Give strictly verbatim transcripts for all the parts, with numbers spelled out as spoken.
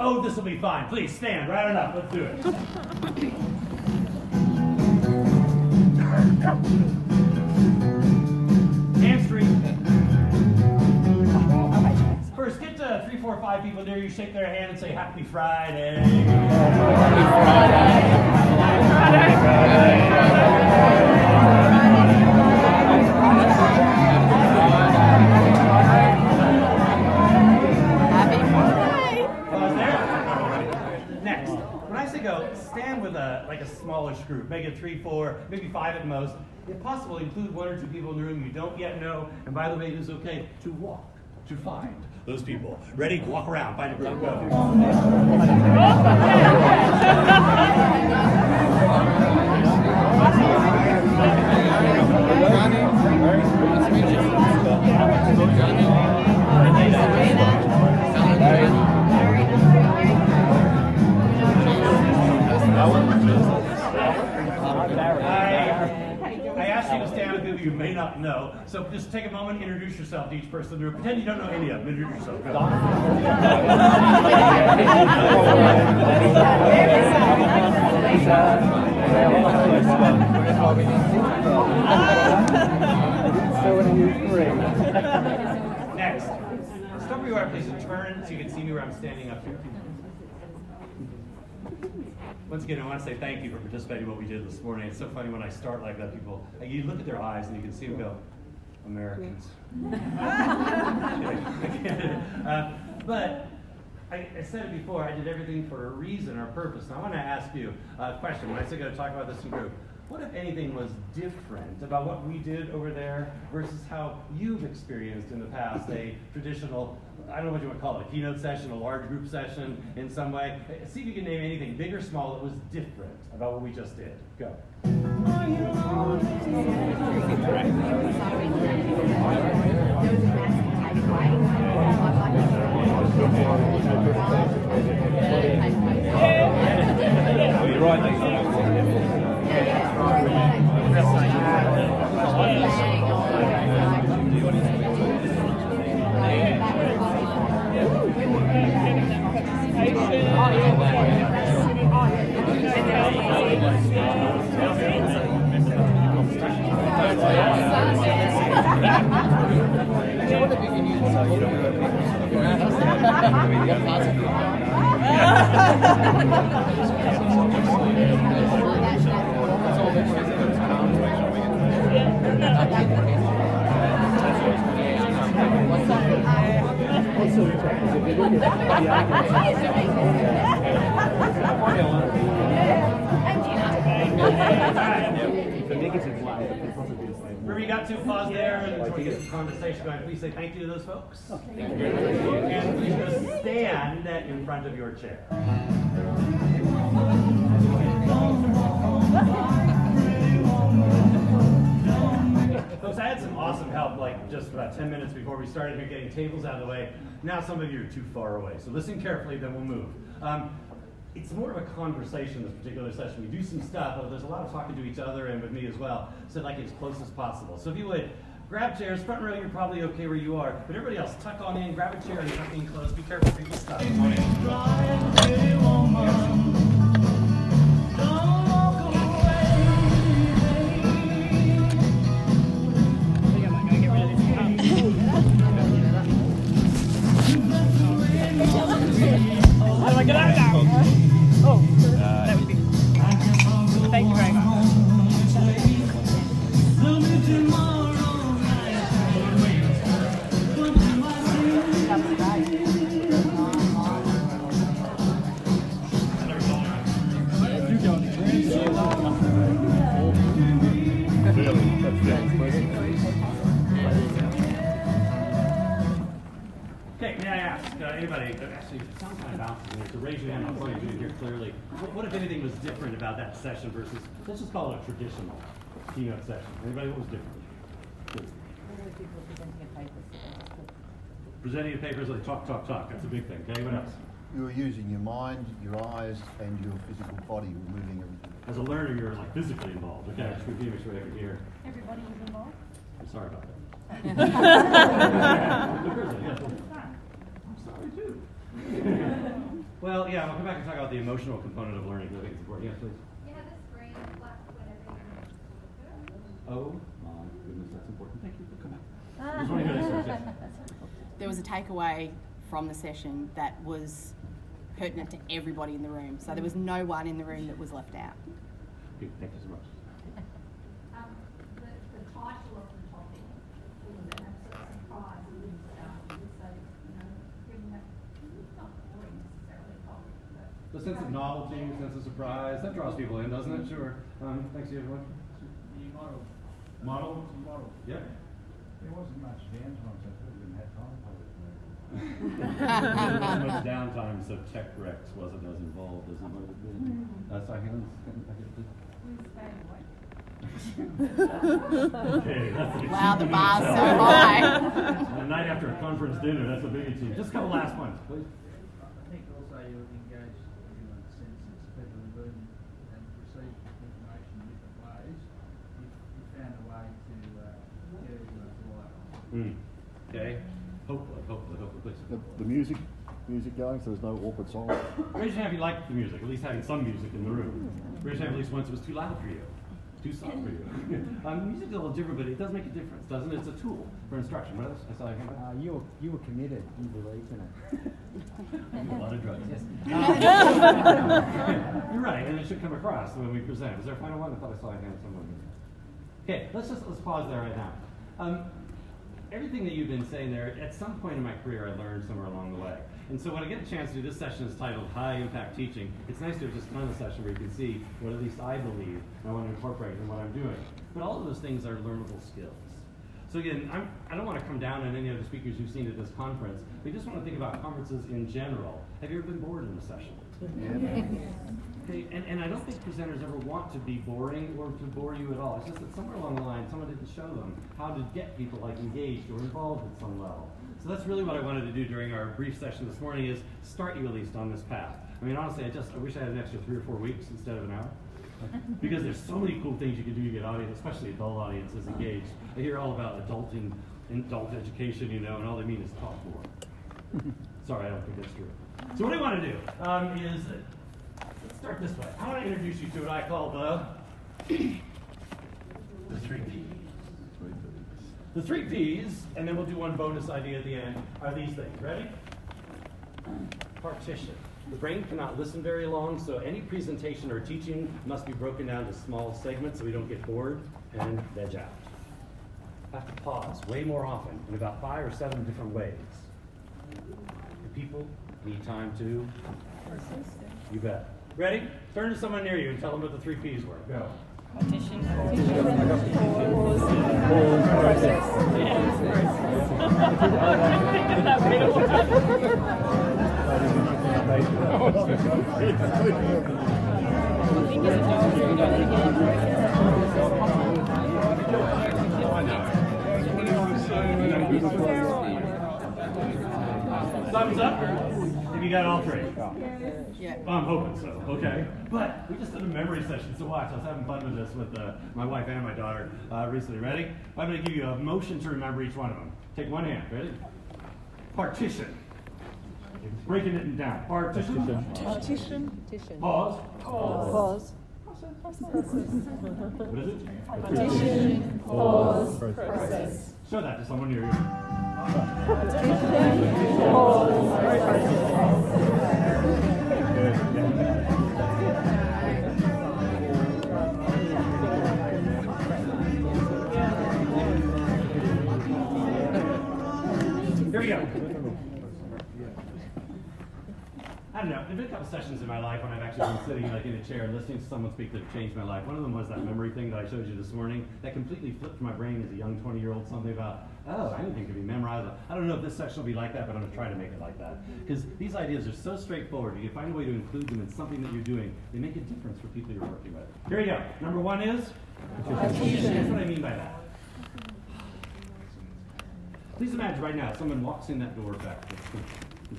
Oh, this will be fine. Please stand right on up. Let's do it. Hands free. First, get to three, four, five people near you, shake their hand, and say Happy Friday. Happy Friday. Happy Friday. Go stand with a like a smallish group, make it three, four, maybe five at most. If possible, include one or two people in the room you don't yet know. And by the way, it is okay to walk to find those people. Ready? Walk around, find a group. Go. I asked you to stand with people you may not know, so just take a moment, introduce yourself to each person in the room. Pretend you don't know any of them. Introduce yourself. Go. Next. Stop where you are, please, and turn so you can see me where I'm standing up here. Once again, I want to say thank you for participating in what we did this morning. It's so funny when I start like that, people, like, you look at their eyes and you can see them go, Americans. uh, but I, I said it before, I did everything for a reason or purpose. And I want to ask you a question. When I said I got to talk about this in group, what, if anything, was different about what we did over there versus how you've experienced in the past a traditional, I don't know what you want to call it, a keynote session, a large group session in some way? See if you can name anything, big or small, that was different about what we just did. Go. You're right. Remember, you got to pause there and we get some conversation going. Please say thank you to those folks. And please just stand in front of your chair. Folks, I had some awesome help, like just about ten minutes before we started here, getting tables out of the way. Now some of you are too far away, so listen carefully, then we'll move. Um, It's more of a conversation, this particular session. We do some stuff, but there's a lot of talking to each other and with me as well, so like as close as possible. So if you would, grab chairs. Front row, you're probably okay where you are. But everybody else, tuck on in, grab a chair, and tuck in close. Be careful, people stuff. How do I get out of that? Oh, that would be. Thank you very much. Okay, may I ask uh, anybody, actually, it sounds kind of bouncing here, so raise your hand, I'll point you here clearly. What, what, if anything, was different about that session versus, let's just call it a traditional keynote session? Anybody, what was different? Good. Presenting the papers, like talk, talk, talk. That's a big thing. Okay, what else? You were using your mind, your eyes, and your physical body. You were moving everything. As a learner, you're like physically involved. Okay, which would be right over here. Everybody was involved? I'm sorry about that. I'm sorry too. Well, yeah, I'll come back and talk about the emotional component of learning, because I think it's important. Yes, please. You have a screen flat whenever you're Oh, my goodness, that's important. Thank you for coming. I just want to hear this first, yes. There was a takeaway from the session that was pertinent to everybody in the room. So there was no one in the room that was left out. Good, thank you so much. Um, the, the title of the topic was an absolute surprise and um, so, you know, bringing that, not boring necessarily topic, but... The sense of novelty, sense of surprise, that draws people in, doesn't it? Sure. Um, thanks to everyone. The model. Model? Model. Yeah. There wasn't much downtime, so I didn't have time for it. There wasn't much downtime, so Tech Rex wasn't as involved as it might have been. Uh, so I can, okay, that's Wow, the bar's so high. The night after a conference dinner, that's a big achievement. Just a couple last ones, please. I think also you would engage everyone's senses, people who learn and receive information in different ways. You, you found a way to uh, get everyone to like. Mm. Okay. Hopefully, hopefully, hopefully, please. The, the music, music going, so there's no awkward silence. Raise your hand if you liked the music, at least having some music in the room. Raise your hand at least once it was too loud for you, too soft for you. um, music's a little different, but it does make a difference, doesn't it? It's a tool for instruction. What else? I saw your hand. Uh, you were you were committed. You believed in it. A lot of drugs. Yes. You're right, and it should come across when we present. Was there a final one? I thought I saw a hand somewhere. Okay, let's just let's pause there right now. Um, Everything that you've been saying there, at some point in my career, I learned somewhere along the way. And so when I get a chance to do this session is titled High Impact Teaching, it's nice to have just done a session where you can see what at least I believe I want to incorporate in what I'm doing. But all of those things are learnable skills. So again, I'm, I don't want to come down on any of the speakers you've seen at this conference. We just want to think about conferences in general. Have you ever been bored in a session? Yeah. Okay, and, and I don't think presenters ever want to be boring or to bore you at all. It's just that somewhere along the line, someone didn't show them how to get people like engaged or involved at some level. So that's really what I wanted to do during our brief session this morning, is start you at least on this path. I mean, honestly, I just I wish I had an extra three or four weeks instead of an hour. Because there's so many cool things you can do to get audience, especially adult audiences, engaged. I hear all about adulting, adult education, you know, and all they mean is talk more. Sorry, I don't think that's true. So what I want to do um, is, uh, let's start this way. I want to introduce you to what I call the, the three P's. The three P's, and then we'll do one bonus idea at the end, are these things. Ready? Partition. The brain cannot listen very long, so any presentation or teaching must be broken down to small segments so we don't get bored and veg out. Have to pause way more often in about five or seven different ways. The people need time to... You bet. Ready? Turn to someone near you and tell them what the three P's were. Go. Partition, pause, process. Thumbs up? Have you got all three? Yeah. Well, I'm hoping so, okay? But we just did a memory session, so watch. I was having fun with this with uh, my wife and my daughter uh, recently. Ready? I'm going to give you a motion to remember each one of them. Take one hand. Ready? Partition. Breaking it down. Partition. Partition. Pause. Pause. What is it? Partition. Pause. Process. Show that to someone near you. Partition. Pause. Here we go. I don't know, there have been a couple sessions in my life when I've actually been sitting like in a chair and listening to someone speak that have changed my life. One of them was that memory thing that I showed you this morning that completely flipped my brain as a young twenty-year-old, something about, oh, anything can be memorized. I don't know if this section will be like that, but I'm going to try to make it like that. Because these ideas are so straightforward. You can find a way to include them in something that you're doing. They make a difference for people you're working with. Here we go. Number one is? Partition. That's what I mean by that. Please imagine right now, someone walks in that door back. That's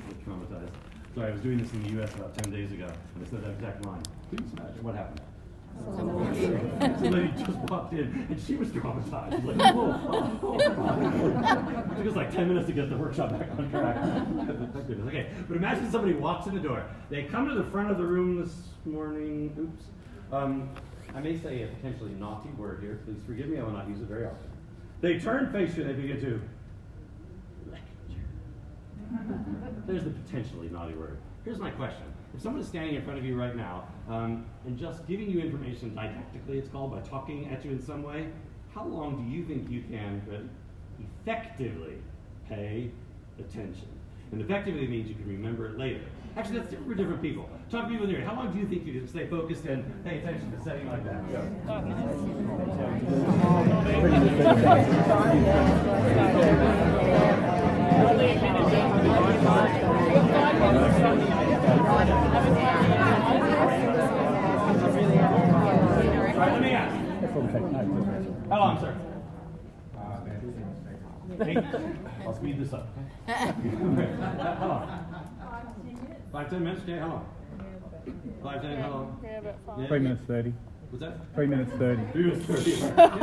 traumatized. Sorry, I was doing this in the U S about ten days ago, and I said that exact line. Please imagine what happened. Somebody just walked in, and she was traumatized. She's like, whoa, oh, oh. It took us like ten minutes to get the workshop back on track. Thank goodness. Okay, but imagine somebody walks in the door. They come to the front of the room this morning. Oops. Um, I may say a potentially naughty word here. Please forgive me. I will not use it very often. They turn face you and they begin to lecture. There's the potentially naughty word. Here's my question. If someone is standing in front of you right now um, and just giving you information didactically, it's called, by talking at you in some way, how long do you think you can uh, effectively pay attention? And effectively means you can remember it later. Actually, that's different for different people. Talk to people in here. How long do you think you can stay focused and pay attention to setting like that? All right, let me ask. How long, sir? Eight. I'll speed this up. How long? Five, ten minutes? Okay, how long? Five, ten, how long? Yeah, about five. Three minutes thirty. What's that? Three minutes thirty. Three minutes thirty.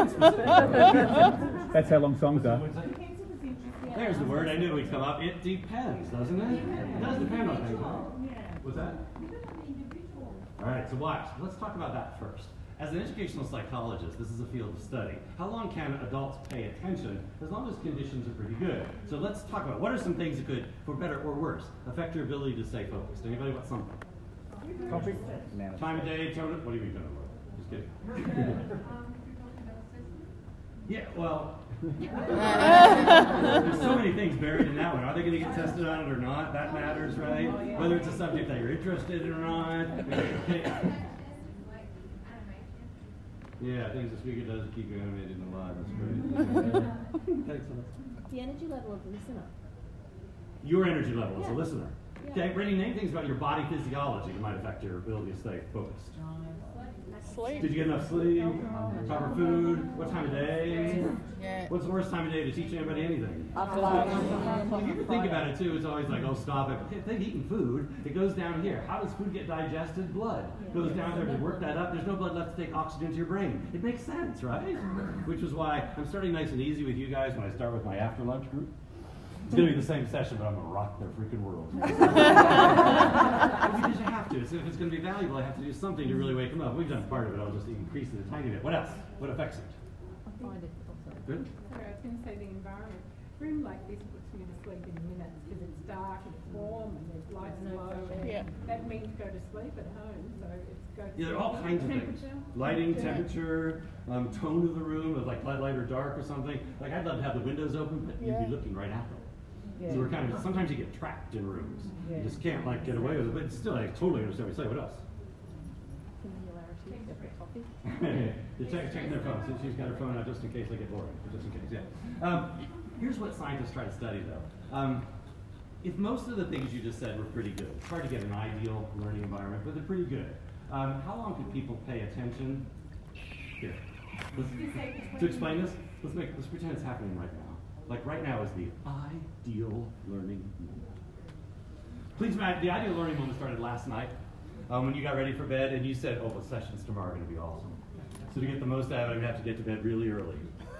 That's how long songs are. There's the word. I knew it would come up. It depends, doesn't it? It does depend on things. What's that? All right, so watch. Let's talk about that first. As an educational psychologist, this is a field of study. How long can adults pay attention as long as conditions are pretty good? So let's talk about what are some things that could, for better or worse, affect your ability to stay focused. Anybody want something? Topic? Time of day, tone of, what do you mean tone of voice? Just kidding. Yeah, well, there's so many things buried in that one. Are they going to get tested on it or not? That matters, right? Whether it's a subject that you're interested in or not. Yeah, things the speaker does to keep you animated and alive. That's great. Thanks. The energy level of the listener. Your energy level as a Yeah. listener. Yeah. Okay, Brittany, name things about your body physiology that might affect your ability to stay focused. Sleep. Did you get enough sleep? Proper food? What time of day? Yeah. What's the worst time of day to teach anybody anything? After Well, if you ever think about it too, it's always like, oh, stop it. If they've eaten food, it goes down here. How does food get digested? Blood goes down there to work that up. There's no blood left to take oxygen to your brain. It makes sense, right? Which is why I'm starting nice and easy with you guys when I start with my after lunch group. It's going to be the same session, but I'm going to rock their freaking world. Because you have to. So if it's going to be valuable, I have to do something to really wake them up. We've done part of it. I'll just increase it a tiny bit. What else? What affects it? I find it also. Good? Sorry, I was going to say the environment. A room like this puts you to sleep in minutes because it's dark and it's warm and there's lights low. And Yeah. that means go to sleep at home. So it's go to Yeah, there are all sleep. kinds of things. Temperature. Lighting, Yeah. temperature, um, tone of the room, of like light, light or dark or something. Like I'd love to have the windows open, but you'd Yeah. be looking right at them. So we're kind of, sometimes you get trapped in rooms. You just can't like get away with it, but still I totally understand what you say. What else? Similarity, separate topic. They're check, checking their phones. She's got her phone out just in case they get bored. Just in case, yeah. Um, here's what scientists try to study though. Um, if most of the things you just said were pretty good, it's hard to get an ideal learning environment, but they're pretty good. Um, how long could people pay attention? Here. Let's, to explain this, let's make let's pretend it's happening right now. Like right now is the ideal learning moment. Please imagine, the ideal learning moment started last night um, when you got ready for bed and you said, oh, the sessions tomorrow are going to be awesome. So to get the most out of it, I'm going to have to get to bed really early.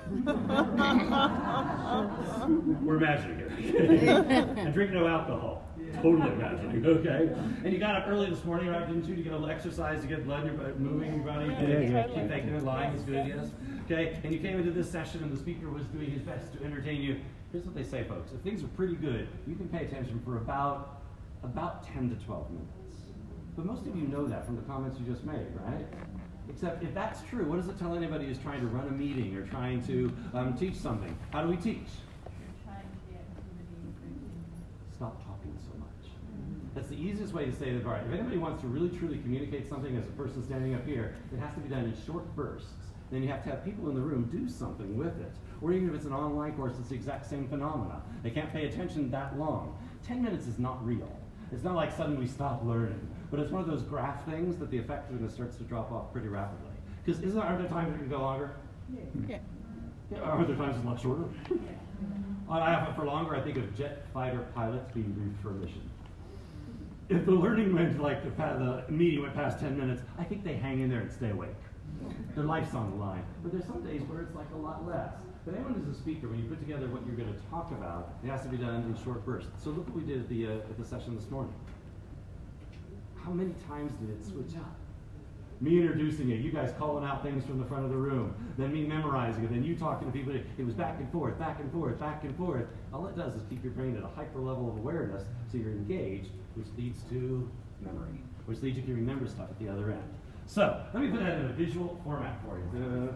We're imagining it. And drink no alcohol. Totally imagining, okay? And you got up early this morning, right, didn't you, to get a little exercise, to get blood in your body, moving your body? Yeah, yeah. Keep thinking and lying is good, yes? Okay, and you came into this session and the speaker was doing his best to entertain you. Here's what they say, folks. If things are pretty good, you can pay attention for about, about ten to twelve minutes. But most of you know that from the comments you just made, right? Except if that's true, what does it tell anybody who's trying to run a meeting or trying to um, teach something? How do we teach? Stop talking so much. That's the easiest way to say that, all right, if anybody wants to really truly communicate something as a person standing up here, it has to be done in short bursts. Then you have to have people in the room do something with it. Or even if it's an online course, it's the exact same phenomena. They can't pay attention that long. Ten minutes is not real. It's not like suddenly we stop learning. But it's one of those graph things that the effectiveness starts to drop off pretty rapidly. Because isn't aren't there times it can go longer? Yeah. Yeah, are there times it's a lot shorter? I have it for longer. I think of jet fighter pilots being briefed for a mission. if the learning went like the, the meeting went past ten minutes, I think they hang in there and stay awake. Their life's on the line. But there's some days where it's like a lot less. But anyone who's a speaker, when you put together what you're going to talk about, it has to be done in short bursts. So look what we did at the, uh, at the session this morning. How many times did it switch up? Me introducing it, you guys calling out things from the front of the room, then me memorizing it, then you talking to people. It was back and forth, back and forth, back and forth. All it does is keep your brain at a hyper level of awareness so you're engaged, which leads to memory, which leads you to remember stuff at the other end. So, let me put that in a visual format for you.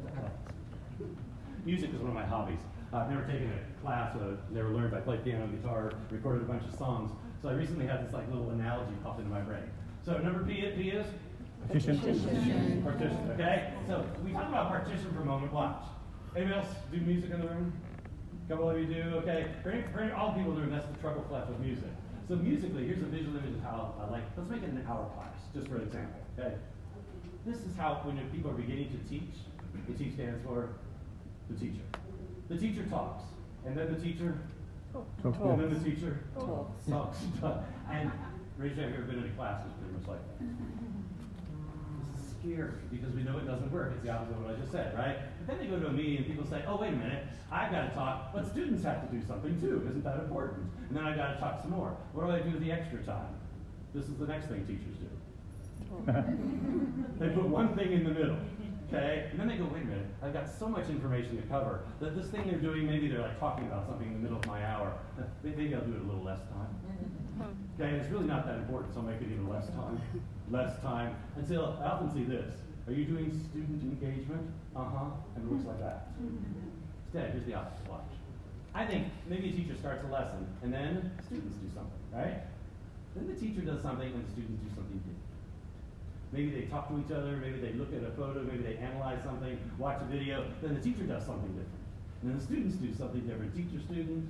Music is one of my hobbies. Uh, I've never taken a class, uh, never learned. I played piano, guitar, recorded a bunch of songs. So I recently had this like little analogy pop into my brain. So number P, P is? Partition. Partition. Partition, okay? So we talk about partition for a moment. Watch. Anybody else do music in the room? A couple of you do, okay? For, any, for any, all people in the room, that's the treble clef of music. So musically, here's a visual image of how I like, let's make it an hour class, just for an example, okay? This is how, when people are beginning to teach, the T stands for the teacher. The teacher talks, and then the teacher Talks. and then the teacher talks. talks. And raise your hand if you've ever been in a class that's pretty much like that. This is scary because we know it doesn't work. It's the opposite of what I just said, right? But then they go to a meeting and people say, oh, wait a minute, I've got to talk, but students have to do something too. Isn't that important? And then I've got to talk some more. What do I do with the extra time? This is the next thing teachers do. They put one thing in the middle. Okay, and then they go, wait a minute, I've got so much information to cover that this thing they're doing, maybe they're like talking about something in the middle of my hour. Maybe I'll do it a little less time. Okay, and it's really not that important, so I'll make it even less time. Less time. Until I often see this. Are you doing student engagement? Uh-huh. And it looks like that. Instead, here's the opposite. Watch. I think maybe a teacher starts a lesson, and then students do something, right? Then the teacher does something, and the students do something different. Maybe they talk to each other, maybe they look at a photo, maybe they analyze something, watch a video, then the teacher does something different. And then the students do something different. Teacher, student.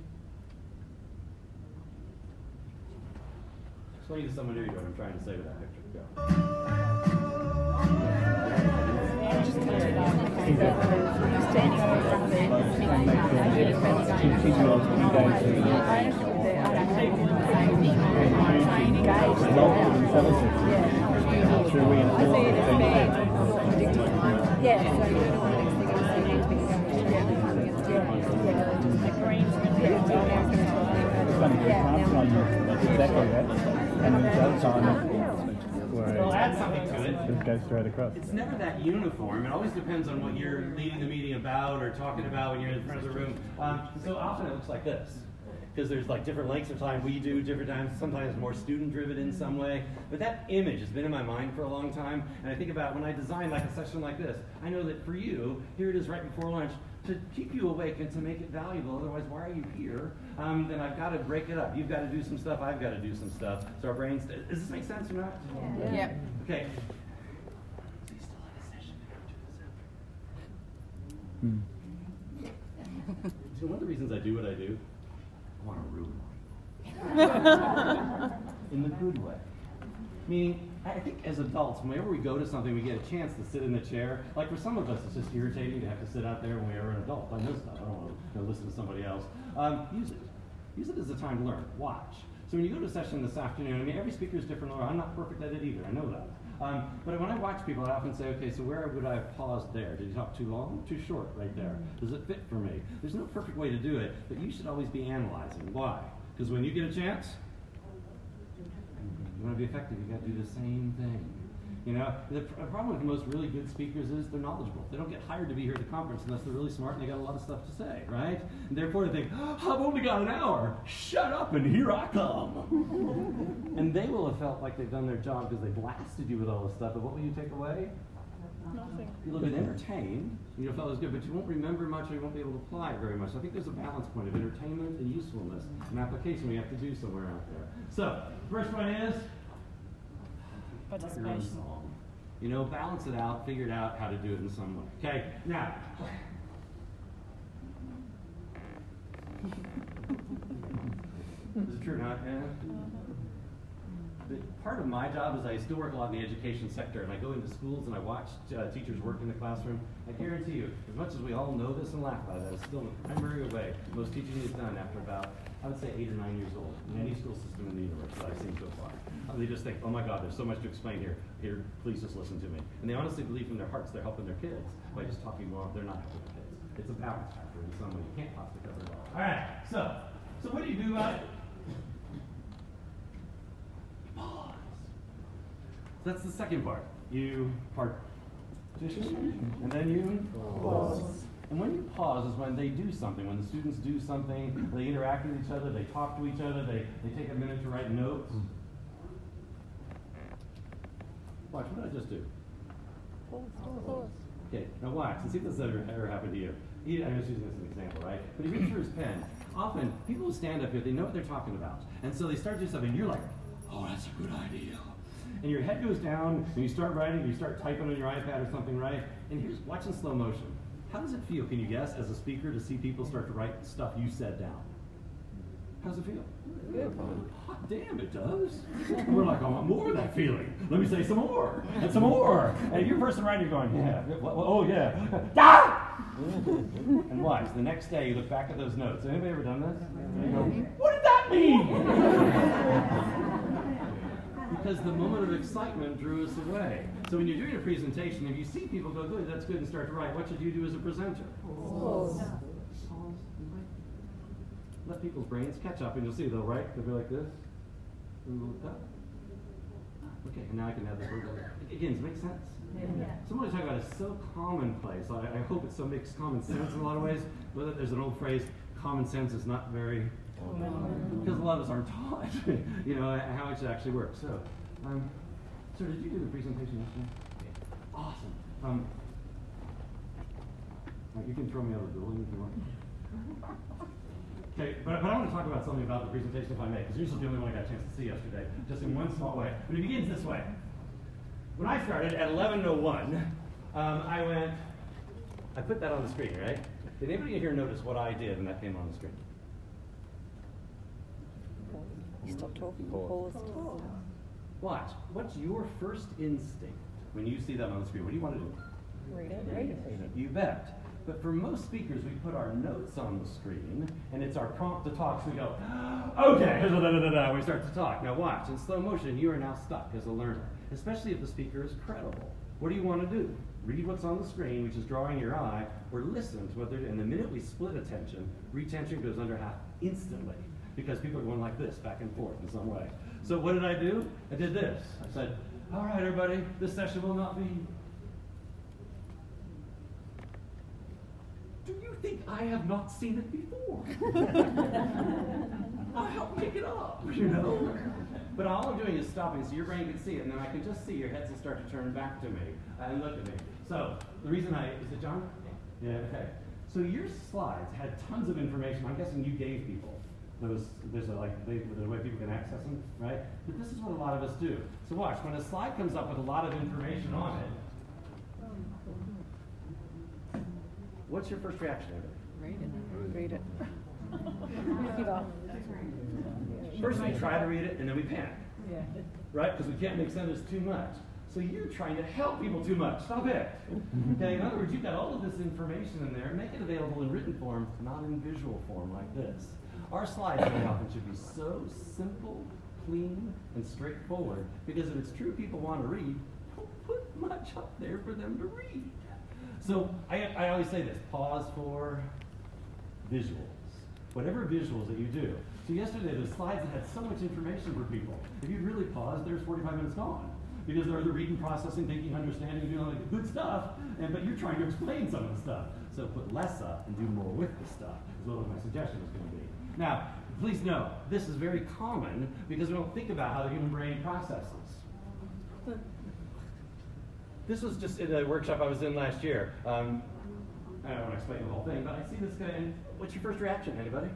Explain to someone new what I'm trying to say with that picture. Go. Well, add something to it. Just go straight across. It's never that uniform. It always depends on what you're leading the meeting about or talking about when you're in front of the room. Um, so often it looks like this. Because there's like different lengths of time we do, different times, sometimes more student-driven in some way. But that image has been in my mind for a long time, and I think about when I design like a session like this, I know that for you, here it is right before lunch, to keep you awake and to make it valuable, otherwise why are you here? Um, then I've got to break it up. You've got to do some stuff, I've got to do some stuff. So our brains, does this make sense or not? Yeah. Yep. Okay. So you still have a session after this afternoon. So one of the reasons I do what I do, I want to ruin life. In the good way. Meaning, I think as adults, whenever we go to something, we get a chance to sit in the chair. Like for some of us, it's just irritating to have to sit out there when we are an adult. I know stuff. I don't want to listen to somebody else. Um, use it. Use it as a time to learn. Watch. So when you go to a session this afternoon, I mean, every speaker is different. I'm not perfect at it either. I know that. Um, but when I watch people, I often say, okay, so where would I have paused there? Did you talk too long? Too short right there? Does it fit for me? There's no perfect way to do it, but you should always be analyzing. Why? Because when you get a chance, you want to be effective, you got to do the same thing. You know, the pr problem with most really good speakers is they're knowledgeable. They don't get hired to be here at the conference unless they're really smart and they got a lot of stuff to say, right? And therefore they think, oh, I've only got an hour. Shut up and here I come. And they will have felt like they've done their job because they blasted you with all this stuff. But what will you take away? Nothing. You'll have been entertained, and you'll feel it was good, but you won't remember much or you won't be able to apply it very much. So I think there's a balance point of entertainment and usefulness, an application we have to do somewhere out there. So, first one is Participation. song. You know, balance it out, figure it out how to do it in some way. Okay, now. Is it true or not? Yeah. But part of my job is I still work a lot in the education sector, and I go into schools and I watch uh, teachers work in the classroom. I guarantee you, as much as we all know this and laugh about it, it's still the primary way most teaching is done after about, I would say, eight or nine years old in any school system in the universe that I've seen so far. They just think, oh my God, there's so much to explain here. Here, please just listen to me. And they honestly believe in their hearts they're helping their kids by just talking more. They're not helping their kids. It's a balance factor in some way. You can't possibly cover it all. All right, so, so what do you do about it? Pause. So that's the second part. You partition, and then you pause. And when you pause is when they do something. When the students do something, they interact with each other, they talk to each other, they, they take a minute to write notes. Watch, what did I just do? Okay, now watch, and see if this has ever, ever happened to you. He, I'm just using this as an example, right? But he reaches for his pen. Often, people who stand up here, they know what they're talking about. And so they start doing something, and you're like, oh, that's a good idea. And your head goes down, and you start writing, you start typing on your iPad or something, right? And here's, watch in slow motion. How does it feel, can you guess, as a speaker, to see people start to write stuff you said down? How does it feel? Good. Hot damn, it does. And we're like, I want more of that feeling. Let me say some more, and some more. And you're person writing, you're going, yeah, oh yeah. Ah! And watch, the next day you look back at those notes. Anybody ever done this? And you go, what did that mean? Because the moment of excitement drew us away. So when you're doing a presentation, if you see people go, good, that's good, and start to write, what should you do as a presenter? Pause. Let people's brains catch up, and you'll see they'll write, they'll be like this, and they'll look up. Okay, and now I can have this word. Again, does it make sense? Yeah. So what I talk about is so commonplace. I, I hope it so makes common sense in a lot of ways. But there's an old phrase, common sense is not very, because a lot of us aren't taught, you know, how it should actually work. So, um, sir, did you do the presentation yesterday? Yeah. Awesome. Um, you can throw me out of the building if you want. Okay, but, but I want to talk about something about the presentation, if I may, because usually the only one I got a chance to see yesterday, just in one small way. But it begins this way. When I started at eleven oh one, um, I went, I put that on the screen, right? Did anybody here notice what I did when that came on the screen? You stop talking, pause. Watch. What's your first instinct when you see that on the screen? What do you want to do? Read it. Read it. You bet. But for most speakers, we put our notes on the screen, and it's our prompt to talk, so we go, okay, da, da, da, da, we start to talk. Now watch, in slow motion, you are now stuck as a learner, especially if the speaker is credible. What do you want to do? Read what's on the screen, which is drawing your eye, or listen to what they're doing. And the minute we split attention, retention goes under half instantly, because people are going like this, back and forth in some way. So what did I do? I did this. I said, all right, everybody, this session will not be... Do you think I have not seen it before? I'll help pick it up, you know? But all I'm doing is stopping so your brain can see it, and then I can just see your heads will start to turn back to me and look at me. So the reason I, is it John? Yeah, okay. So your slides had tons of information. I'm guessing you gave people those, there's a, like, they, the way people can access them, right? But this is what a lot of us do. So watch, when a slide comes up with a lot of information on it, what's your first reaction? Read it. Read it. Give up. First we try to read it, and then we panic. Yeah. Right? Because we can't make sense too much. So you're trying to help people too much. Stop it. Okay, in other words, you've got all of this information in there. Make it available in written form, not in visual form like this. Our slides very often should be so simple, clean, and straightforward, because if it's true people want to read, don't put much up there for them to read. So I, I always say this, pause for visuals. Whatever visuals that you do. So yesterday, the slides that had so much information for people, if you'd really pause, there's forty-five minutes gone. Because they're the reading, processing, thinking, understanding, doing all the good stuff, and but you're trying to explain some of the stuff. So put less up and do more with the stuff, is what my suggestion is going to be. Now, please know, this is very common because we don't think about how the human brain processes. This was just in a workshop I was in last year. Um, I don't want to explain the whole thing, but I see this guy, and what's your first reaction, anybody?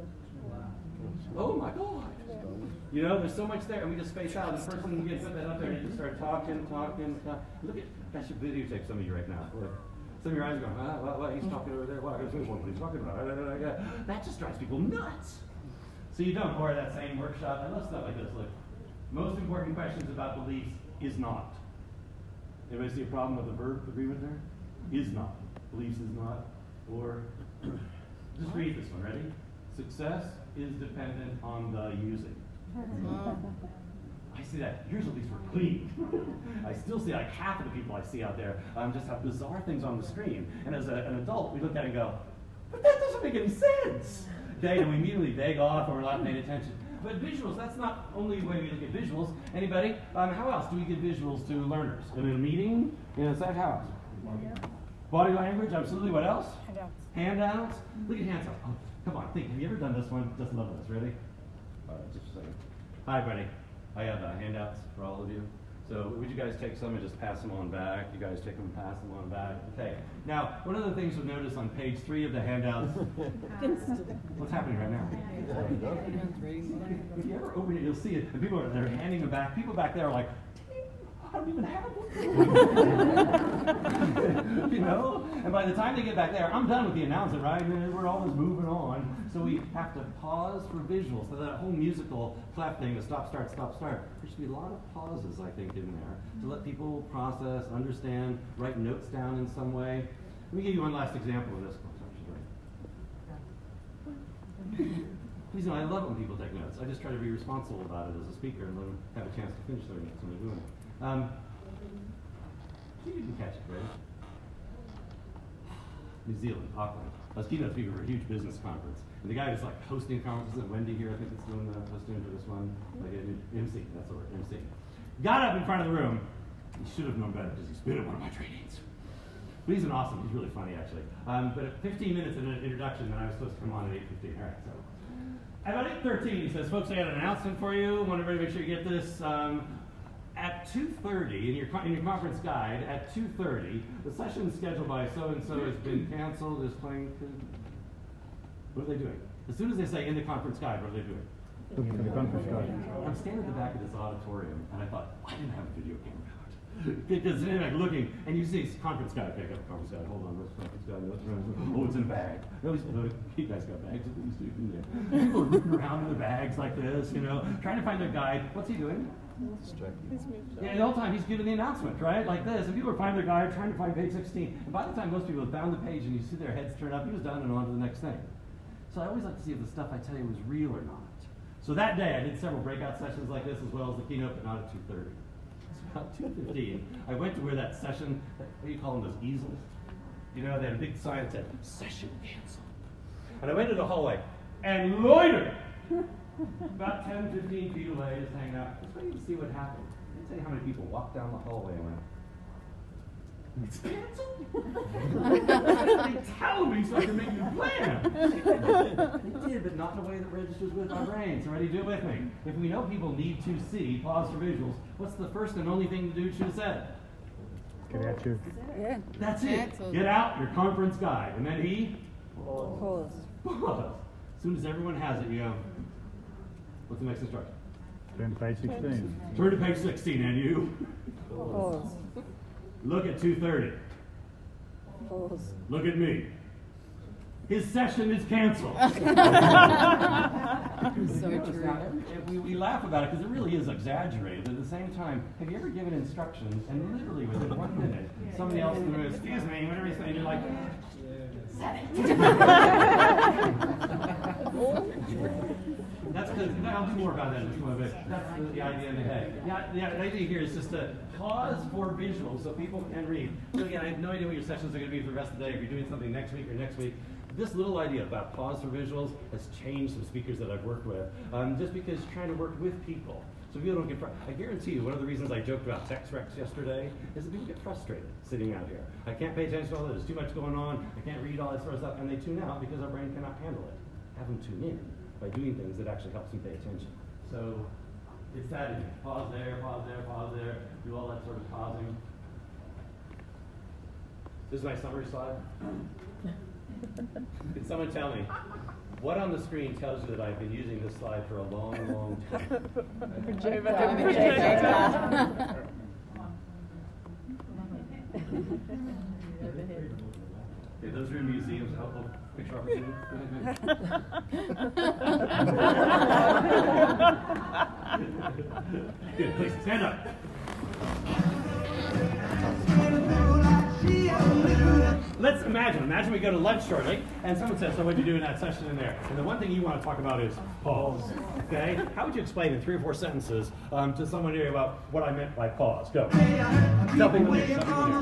Oh my God. You know, there's so much there, and we just space out. The person can get put that up there, and you just start talking, talking, talking. Look at, that should videotape some of you right now. Look. Some of your eyes are going, ah, well, well, he's talking over there. Well, I got to finish what he's talking about. That just drives people nuts. So you don't bore that same workshop. I love stuff like this. Look, most important questions about beliefs is not. Anybody see a problem with the verb agreement there? Is not. Beliefs is not. Or, just read this one. Ready? Success is dependent on the using. I see that yours at least were clean. I still see like half of the people I see out there um, just have bizarre things on the screen. And as a, an adult, we look at it and go, but that doesn't make any sense. Okay, and we immediately beg off or we're not paying attention. But visuals, that's not only the way we look at visuals. Anybody? Um, how else do we give visuals to learners? In a meeting? In a set house? Yeah. Body language, absolutely. What else? Handouts. Handouts? Look at handouts. Oh, come on, think. Have you ever done this one? Just love this. Ready? All right, just a second. Hi, buddy. I have uh, handouts for all of you. So would you guys take some and just pass them on back? You guys take them and pass them on back. Okay. Now, one of the things you'll notice on page three of the handouts, what's happening right now? If you ever open it, you'll see it. And people are they're handing them back. People back there are like, I don't even have one. You know? And by the time they get back there, I'm done with the announcement, right? And we're always moving on. So we have to pause for visuals. So that whole musical clap thing, the stop, start, stop, start. There should be a lot of pauses, I think, in there to let people process, understand, write notes down in some way. Let me give you one last example of this. Please know, I love it when people take notes. I just try to be responsible about it as a speaker and let them have a chance to finish their notes when they're doing it. Um, you can catch it, right? New Zealand, Auckland. I was keynote speaker for a huge business conference. And the guy who's like hosting conferences, Wendy here, I think it's doing the hosting for this one. Like M C, that's the word, M C. Got up in front of the room. He should have known better because he's been at one of my trainings. But he's an awesome, he's really funny actually. Um, but at fifteen minutes in an introduction, then I was supposed to come on at eight fifteen. All right, so. At about eight thirteen, he says, folks, I got an announcement for you. I want everybody to make sure you get this. Um, At two thirty, in your, in your conference guide, at two thirty, the session scheduled by so-and-so has been canceled, is playing. What are they doing? As soon as they say in the conference guide, what are they doing? Looking for the conference guide. I'm standing at the back of this auditorium, and I thought, I didn't have a video camera out. Because then I'm looking, and you see conference guide, pick up a conference guide, hold on, what's conference guide? Oh, it's in a bag. No, you guys got bags at least, in there. People are rooting around in the bags like this, you know, trying to find their guide. What's he doing? Yeah, the whole time he's giving the announcement, right? Like this. And people are finding their guide, trying to find page sixteen. And by the time most people have found the page and you see their heads turn up, he was done and on to the next thing. So I always like to see if the stuff I tell you was real or not. So that day I did several breakout sessions like this as well as the keynote, but not at two thirty. It's about two fifteen. I went to where that session, what do you call them, those easels? You know, they had a big sign that said, session canceled. And I went to the hallway and loitered. About ten, fifteen feet away, just hanging out. Just waiting to see what happened. I didn't tell you how many people walked down the hallway and went, it's canceled? They tell me so I can make a plan. They did, but not in a way that registers with my brain. So ready to do it with me. If we know people need to see, pause for visuals, what's the first and only thing the dude should have said? Get at you. Yeah. That's it. Canceled. Get out your conference guide. And then he? Pause. Pause. As soon as everyone has it, you go, what's the next instruction? Turn to page sixteen. Turn to page sixteen, and you? Pause. Look at two thirty. Pause. Look at me. His session is canceled. So Now, true. we, we laugh about it because it really is exaggerated. But at the same time, have you ever given instructions and literally within one minute, somebody else in the room, excuse me, whatever he's saying, you're like, that's because, I'll do more about that in just a little bit. That's the, the idea in the head. Yeah, the, the idea here is just to pause for visuals so people can read. So again, I have no idea what your sessions are going to be for the rest of the day. If you're doing something next week or next week, this little idea about pause for visuals has changed some speakers that I've worked with, um, just because you're trying to work with people. So people don't get frustrated. I guarantee you, one of the reasons I joked about text recs yesterday is that people get frustrated sitting out here. I can't pay attention to all this. There's too much going on. I can't read all that sort of stuff. And they tune out because our brain cannot handle it. Have them tune in by doing things that actually helps them pay attention. So it's that in here. Pause there, pause there, pause there. Do all that sort of pausing. This is my summary slide. Can someone tell me what on the screen tells you that I've been using this slide for a long, long time? Projector. Okay, those are in museums. Helpful picture opportunity. Good, please stand up. let's imagine, imagine we go to lunch shortly, and someone says, so what'd you do in that session in there? And the one thing you want to talk about is pause, okay? How would you explain in three or four sentences um, to someone here about what I meant by pause? Go. Tell people here, tell people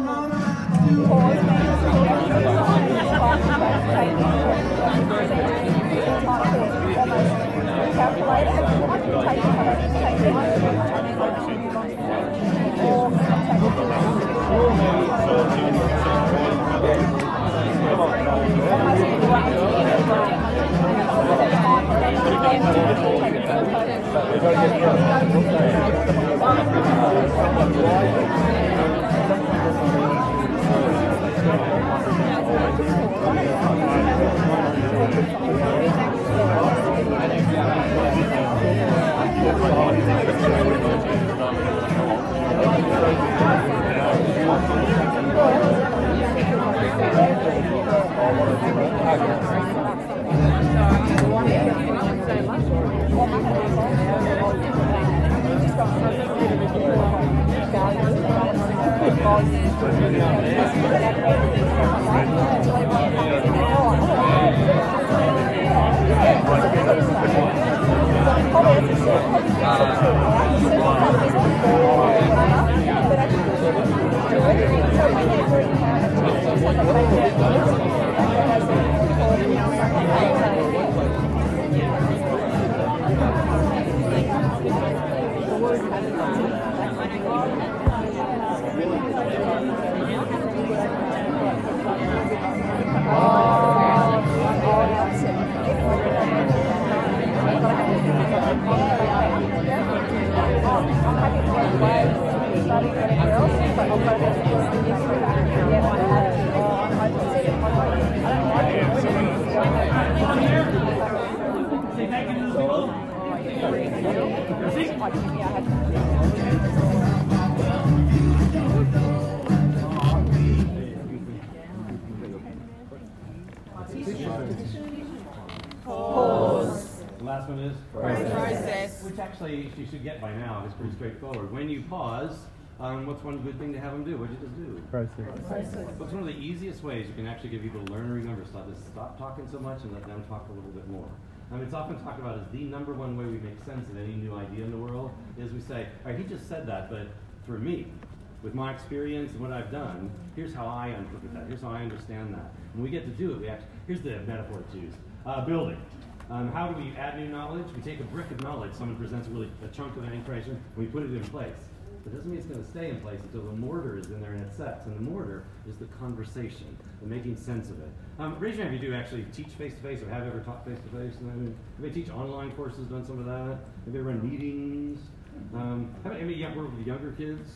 actually you should get by now. It's pretty straightforward. When you pause, um, what's one good thing to have them do? What did you just do? Process. Process. What's one of the easiest ways you can actually get people to learn and remember stuff is stop talking so much and let them talk a little bit more. I mean, it's often talked about as the number one way we make sense of any new idea in the world is we say, all right, he just said that, but for me, with my experience and what I've done, here's how I interpret that. Here's how I understand that. When we get to do it, we actually, here's the metaphor to use. Uh, building. Um, how do we add new knowledge? We take a brick of knowledge, someone presents a really a chunk of information, and we put it in place. But it doesn't mean it's going to stay in place until the mortar is in there and it sets. And the mortar is the conversation, the making sense of it. Um, raise your hand if you do actually teach face-to-face or have ever taught face-to-face. I mean, have you teach online courses, done some of that? Have you ever run meetings? Um, have any of you worked with younger kids?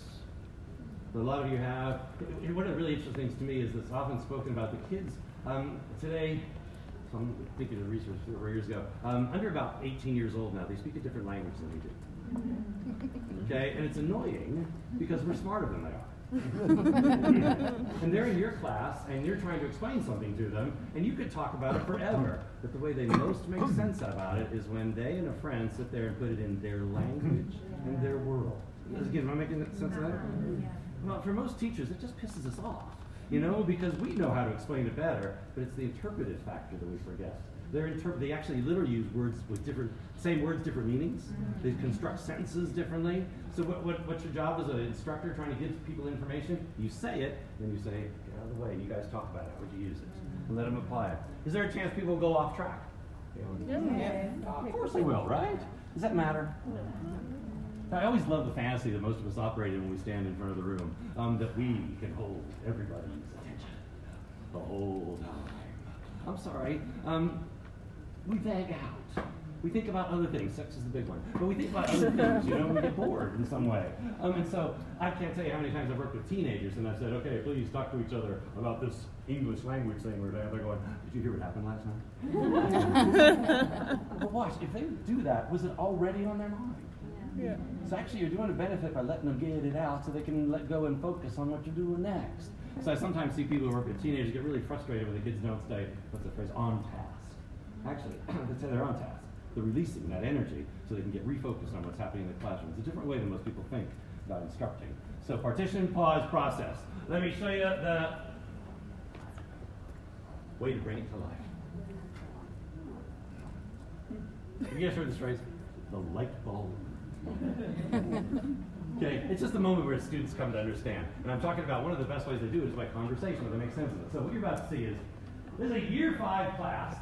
A lot of you have. One of the really interesting things to me is that's often spoken about the kids um, today. I'm thinking of research four years ago. Um, under about eighteen years old now, they speak a different language than we do. Okay, and it's annoying because we're smarter than they are. And they're in your class, and you're trying to explain something to them, and you could talk about it forever. But the way they most make sense about it is when they and a friend sit there and put it in their language and their world. Again, am I making sense of that? Well, for most teachers, it just pisses us off. You know, because we know how to explain it better, but it's the interpretive factor that we forget. They're interp- they actually literally use words with different, same words, different meanings. They construct sentences differently. So what, what, what's your job as an instructor trying to give people information? You say it, then you say, get out of the way, and you guys talk about it. How would you use it? And let them apply it. Is there a chance people will go off track? Yeah. Yeah. Oh, of course they will, right? Does that matter? I always love the fantasy that most of us operate in when we stand in front of the room, um, that we can hold everybody's attention the whole time. I'm sorry. Um, we bag out. We think about other things. Sex is the big one. But we think about other things, you know, we get bored in some way. Um, and so I can't tell you how many times I've worked with teenagers and I've said, okay, please talk to each other about this English language thing we're doing. They're going, did you hear what happened last night? But watch, if they do that, was it already on their mind? Yeah. So actually you're doing a benefit by letting them get it out so they can let go and focus on what you're doing next. So I sometimes see people who work with teenagers get really frustrated when the kids don't stay, what's the phrase, on task. Actually, let's say they're on task. They're releasing that energy so they can get refocused on what's happening in the classroom. It's a different way than most people think about instructing. So partition, pause, process. Let me show you the way to bring it to life. You guys heard this phrase? The light bulb. Okay, it's just a moment where students come to understand. And I'm talking about one of the best ways to do it is by conversation, where they make sense of it. So what you're about to see is, this is a year five class,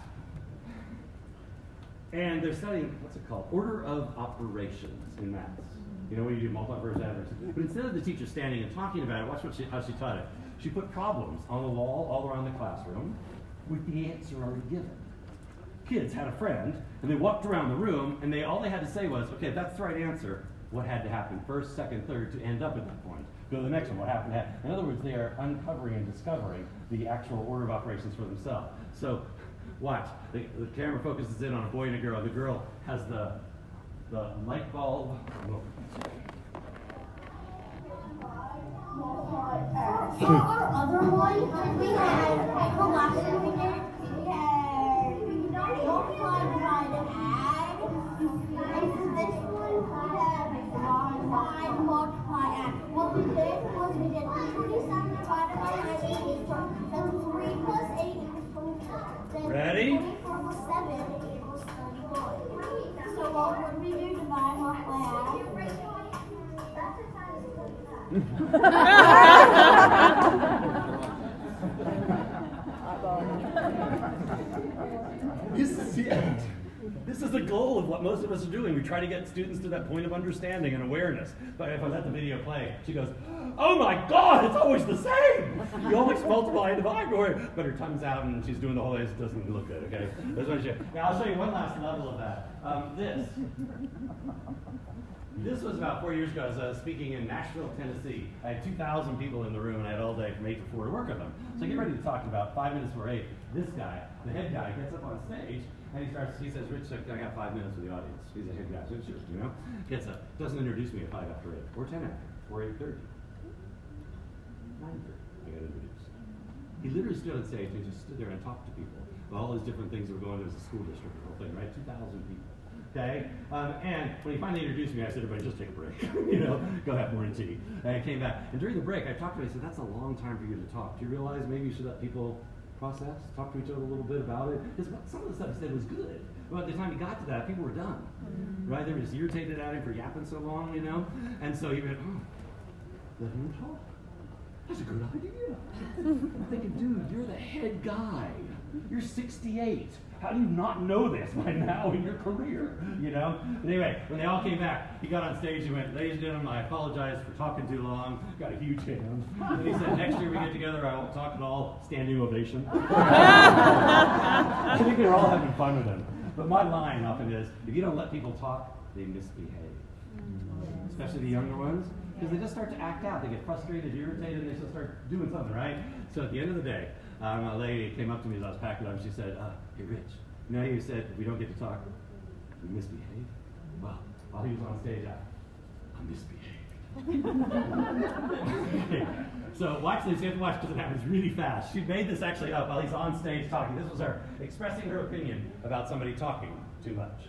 and they're studying, what's it called? Order of operations in maths. You know, when you do multiverse averages. But instead of the teacher standing and talking about it, watch what she, how she taught it. She put problems on the wall all around the classroom with the answer already given. Kids had a friend, and they walked around the room, and they all they had to say was, okay, if that's the right answer, what had to happen first, second, third to end up at that point? Go to the next one, what happened to happen? In other words, they are uncovering and discovering the actual order of operations for themselves. So, watch. The, the camera focuses in on a boy and a girl. The girl has the, the light bulb. For our other one, we had collapsing figure, we had multiply, divide, and add. And for this one, we had divide, multiply, add. What we did was we did twenty-seven divided by nineteen equals then three plus eight equals twenty-four. Then Ready? twenty-four plus seven equals thirty-one. So what would we do? Divide, multiply, add. This is it. This is the goal of what most of us are doing. We try to get students to that point of understanding and awareness. But if I let the video play, she goes, oh my God, it's always the same. You always multiply and divide, but her tongue's out and she's doing the whole thing. It doesn't look good, okay? That's what she, now I'll show you one last level of that. Um, this. This was about four years ago. I was uh, speaking in Nashville, Tennessee. I had two thousand people in the room, and I had all day from eight to four to work with them. So I get ready to talk about five minutes before eight. This guy, the head guy, gets up on stage, and he starts, he says, Rich, I got five minutes with the audience. He's a head guy, so it's yours, you know? Gets up, doesn't introduce me at five after eight, or ten after, or eight thirty. nine thirty, I got introduced. He literally stood on stage and just stood there and talked to people about all these different things that were going on as a school district, the whole thing, right? two thousand people. Okay, um, and when he finally introduced me, I said, everybody, just take a break. You know, go have morning tea. And I came back, and during the break, I talked to him. I said, that's a long time for you to talk. Do you realize maybe you should let people process, talk to each other a little bit about it? Because some of the stuff he said was good. But by the time he got to that, people were done. Mm-hmm. Right? They were just irritated at him for yapping so long, you know? And so he went, oh, let him talk. That's a good idea. I'm thinking, dude, you're the head guy. You're sixty-eight. How do you not know this by now in your career? You know? But anyway, when they all came back, he got on stage and went, ladies and gentlemen, I apologize for talking too long. Got a huge hand. And he said, next year we get together, I won't talk at all. Standing ovation. I think they're all having fun with him. But my line often is, if you don't let people talk, they misbehave. Especially the younger ones. Because they just start to act out. They get frustrated, irritated, and they just start doing something, right? So at the end of the day, um, a lady came up to me as I was packing up, and she said, uh, hey, Rich, you know, you said if we don't get to talk, we misbehave. Well, while he was on stage, I, I misbehaved. So watch this, you have to watch because it happens really fast. She made this actually up while he's on stage talking. This was her expressing her opinion about somebody talking too much.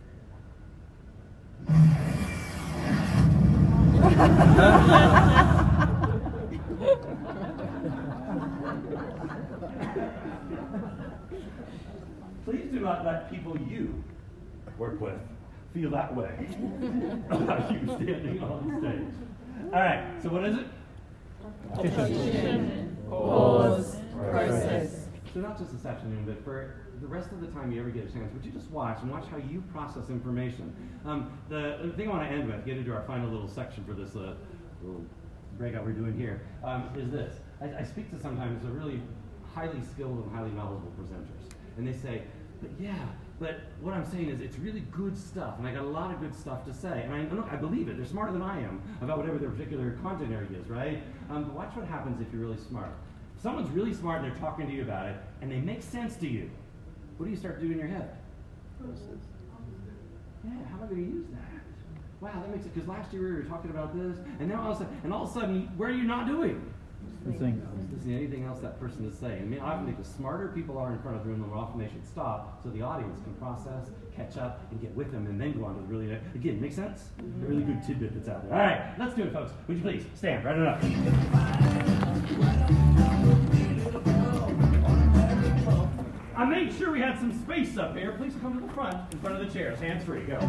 Please do not let people you work with feel that way about you standing on stage. All right, so what is it? Attention, pause, process. So not just this afternoon, but for the rest of the time you ever get a chance, would you just watch and watch how you process information? Um, the, the thing I want to end with, get into our final little section for this uh, little breakout we're doing here, um, is this. I, I speak to sometimes a really highly skilled and highly knowledgeable presenters, and they say, but yeah, but what I'm saying is it's really good stuff, and I got a lot of good stuff to say, and I, look, I believe it. They're smarter than I am about whatever their particular content area is, right? Um, but watch what happens if you're really smart. If someone's really smart and they're talking to you about it, and they make sense to you, what do you start doing in your head? Yeah, how am I going to use that? Wow, that makes it, because last year we were talking about this, and now all of a sudden, and all of a sudden, what are you not doing? Listening. Listening to anything else that person is saying. I mean, I often think the smarter people are in front of the room, the more often they should stop, so the audience can process, catch up, and get with them, and then go on to the really, again, make sense? A really good tidbit that's out there. All right, let's do it, folks. Would you please stand right on up? I made sure we had some space up here. Please come to the front, in front of the chairs. Hands free, go.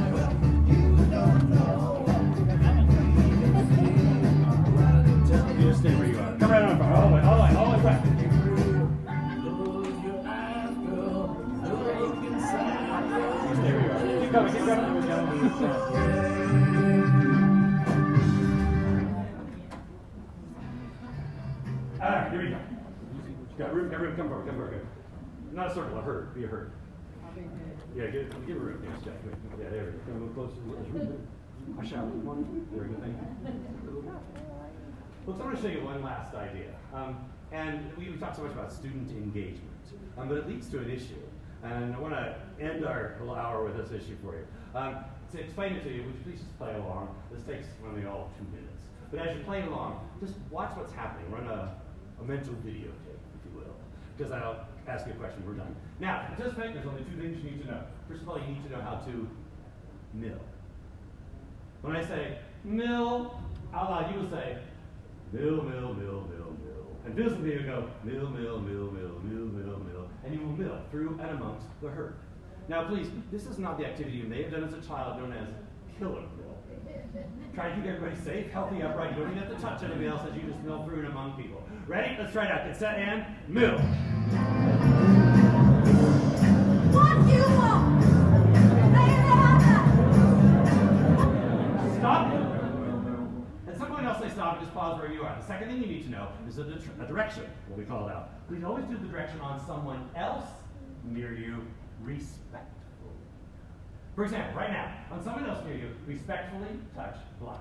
You just stay where you are. Come right on front, all the way, all the way, all the way back. You stay where you are. Keep coming, keep coming. All right, here we go. Got room, got room, come forward, come forward. Not a circle, a herd, be a herd. Yeah, give, give a room. Yes, Jack. Yeah, there we go. Come a little closer. I shout. Come on. There we go. Thank you. Look, so I'm going to show you one last idea. Um, and we, we talked so much about student engagement, um, but it leads to an issue. And I want to end our little hour with this issue for you. Um, to explain it to you, would you please just play along? This takes only all two minutes. But as you play along, just watch what's happening. Run a, a mental videotape, if you will. Because I'll ask you a question, we're done. Now, to participate, there's only two things you need to know. First of all, you need to know how to mill. When I say mill, out loud, you will say, mill, mill, mill, mill, mill. And visibly you go, mill, mill, mill, mill, mill, mill, mill. And you will mill through and amongst the herd. Now please, this is not the activity you may have done as a child known as killer mill. Try to keep everybody safe, healthy, upright. You don't even have to touch anybody else as you just mill through and among people. Ready? Let's try it out. Get set and mill. What do you want? Stop. At some point I'll say stop and just pause where you are. The second thing you need to know is a, a direction, what we call it out. Please always do the direction on someone else near you respectfully. For example, right now, on someone else near you, respectfully touch black.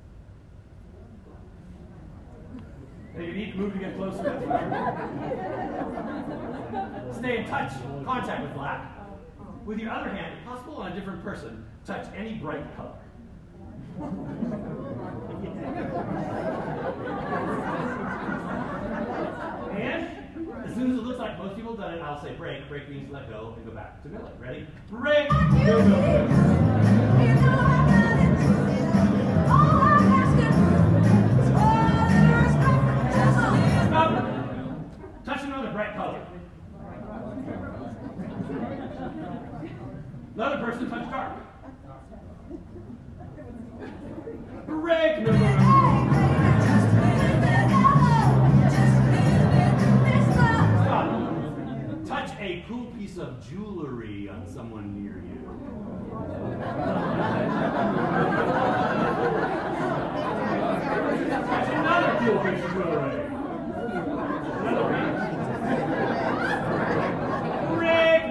If you need to move to get closer, that's fine. Stay in touch, contact with black. With your other hand, if possible on a different person, touch any bright color. And as soon as it looks like most people have done it, I'll say break. Break means let go and go back to mill it. Ready? Break! Mill, mill, mill. Stop! Touch another bright color. Another person touch dark. Break! Mill, mill, mill. Touch a cool piece of jewelry on someone near you. Touch another cool piece of jewelry. Another piece. Break!